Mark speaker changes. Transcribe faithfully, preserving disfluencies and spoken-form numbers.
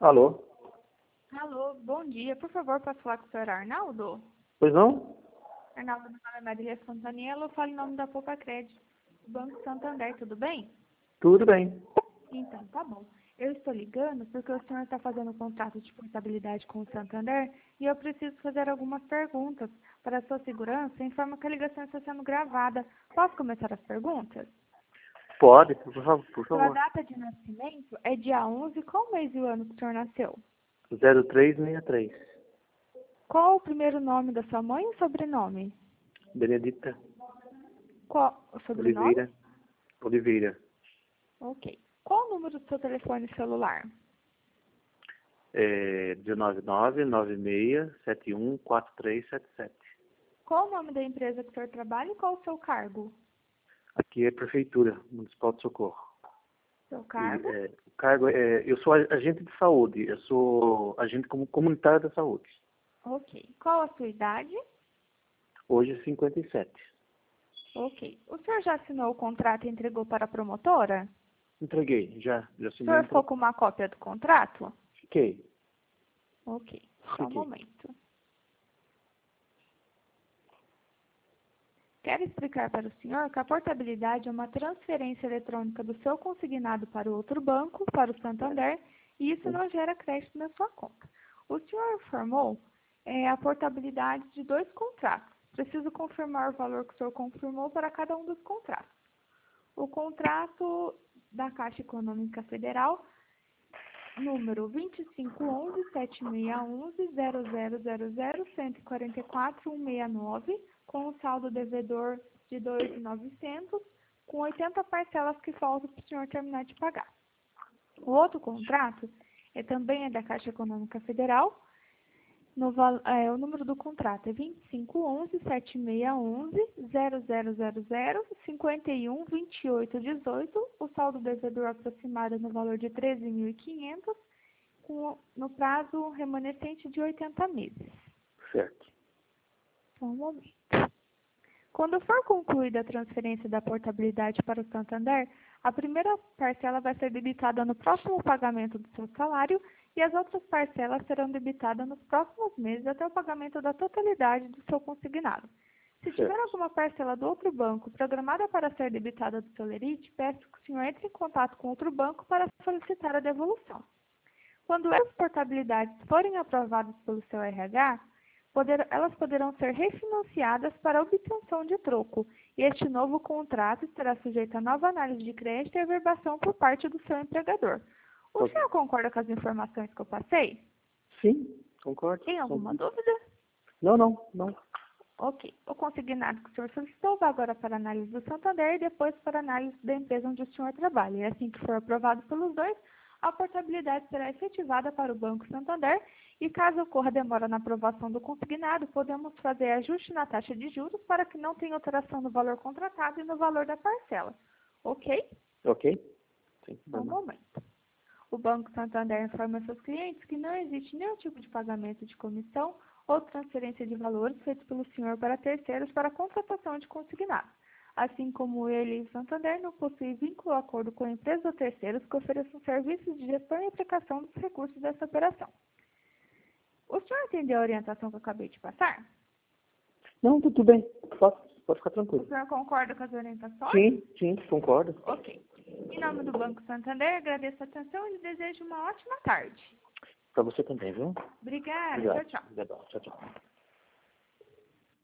Speaker 1: Alô?
Speaker 2: Alô, bom dia. Por favor, posso falar com o senhor Arnaldo?
Speaker 1: Pois não?
Speaker 2: Arnaldo, meu nome é Marília Fontanello, eu falo em nome da Poupa Crédito, do Banco Santander, tudo bem?
Speaker 1: Tudo bem.
Speaker 2: Então, tá bom. Eu estou ligando porque o senhor está fazendo um contrato de portabilidade com o Santander e eu preciso fazer algumas perguntas. Para a sua segurança, informo que a ligação está sendo gravada. Posso começar as perguntas?
Speaker 1: Pode, por favor. Por
Speaker 2: Sua
Speaker 1: favor.
Speaker 2: data de nascimento é dia onze, qual mês e o ano que o senhor nasceu?
Speaker 1: zero três seis três.
Speaker 2: Qual o primeiro nome da sua mãe e sobrenome?
Speaker 1: Benedita
Speaker 2: Qual o sobrenome?
Speaker 1: Oliveira. Oliveira.
Speaker 2: Ok. Qual o número do seu telefone celular?
Speaker 1: É um nove nove nove seis sete um quatro três sete sete.
Speaker 2: Qual o nome da empresa que o senhor trabalha e qual o seu cargo?
Speaker 1: Aqui é Prefeitura Municipal de Socorro.
Speaker 2: Seu
Speaker 1: E,
Speaker 2: cargo?
Speaker 1: é, o cargo é... Eu sou agente de saúde. Eu sou agente comu- comunitário da saúde.
Speaker 2: Ok. Qual a sua idade?
Speaker 1: Hoje cinquenta e sete.
Speaker 2: Ok. O senhor já assinou o contrato e entregou para a promotora?
Speaker 1: Entreguei. Já. Já
Speaker 2: O
Speaker 1: assinei.
Speaker 2: senhor ficou
Speaker 1: Entre...
Speaker 2: com uma cópia do contrato?
Speaker 1: Fiquei.
Speaker 2: Ok. Só um
Speaker 1: Fiquei.
Speaker 2: momento. Quero explicar para o senhor que a portabilidade é uma transferência eletrônica do seu consignado para o outro banco, para o Santander, e isso não gera crédito na sua conta. O senhor informou é, a portabilidade de dois contratos. Preciso confirmar o valor que o senhor confirmou para cada um dos contratos. O contrato da Caixa Econômica Federal, número dois cinco um um, sete seis um um, zero zero zero zero, um quatro quatro, um seis nove, com o saldo devedor de dois mil e novecentos, com oitenta parcelas que faltam para o senhor terminar de pagar. O outro contrato é, também é da Caixa Econômica Federal. No, é, o número do contrato é dois cinco um um, sete seis um um, zero zero zero zero, cinco um, dois oito um oito, o saldo devedor aproximado no valor de treze mil e quinhentos, com, no prazo remanescente de oitenta meses.
Speaker 1: Certo.
Speaker 2: Só um momento. Quando for concluída a transferência da portabilidade para o Santander, a primeira parcela vai ser debitada no próximo pagamento do seu salário e as outras parcelas serão debitadas nos próximos meses até o pagamento da totalidade do seu consignado. Se tiver
Speaker 1: Certo.
Speaker 2: alguma parcela do outro banco programada para ser debitada do seu lerite, peço que o senhor entre em contato com outro banco para solicitar a devolução. Quando essas portabilidades forem aprovadas pelo seu R H, Poder, elas poderão ser refinanciadas para obtenção de troco, e este novo contrato estará sujeito a nova análise de crédito e averbação por parte do seu empregador. O
Speaker 1: Ok.
Speaker 2: senhor concorda com as informações que eu passei?
Speaker 1: Sim, concordo.
Speaker 2: Tem alguma
Speaker 1: Concordo.
Speaker 2: dúvida?
Speaker 1: Não, não, não.
Speaker 2: Ok. O consignado que o senhor solicitou vai agora para a análise do Santander e depois para a análise da empresa onde o senhor trabalha. E assim que for aprovado pelos dois, a portabilidade será efetivada para o Banco Santander e, caso ocorra demora na aprovação do consignado, podemos fazer ajuste na taxa de juros para que não tenha alteração no valor contratado e no valor da parcela. Ok?
Speaker 1: Ok? Sim,
Speaker 2: Só um
Speaker 1: normal.
Speaker 2: momento. O Banco Santander informa seus clientes que não existe nenhum tipo de pagamento de comissão ou transferência de valores feito pelo senhor para terceiros para contratação de consignado. Assim como ele e o Santander não possuem vínculo ou acordo com empresas ou terceiros que ofereçam serviços de gestão e aplicação dos recursos dessa operação. O senhor entendeu a orientação que eu acabei de passar?
Speaker 1: Não, tudo bem. Pode, pode ficar
Speaker 2: O
Speaker 1: tranquilo.
Speaker 2: senhor concorda com as orientações?
Speaker 1: Sim, sim, concordo.
Speaker 2: Ok. Em nome do Banco Santander, agradeço a atenção e lhe desejo uma ótima tarde.
Speaker 1: Para você também, viu?
Speaker 2: Obrigada.
Speaker 1: Obrigado.
Speaker 2: Tchau, tchau.
Speaker 1: Obrigado. Tchau, tchau.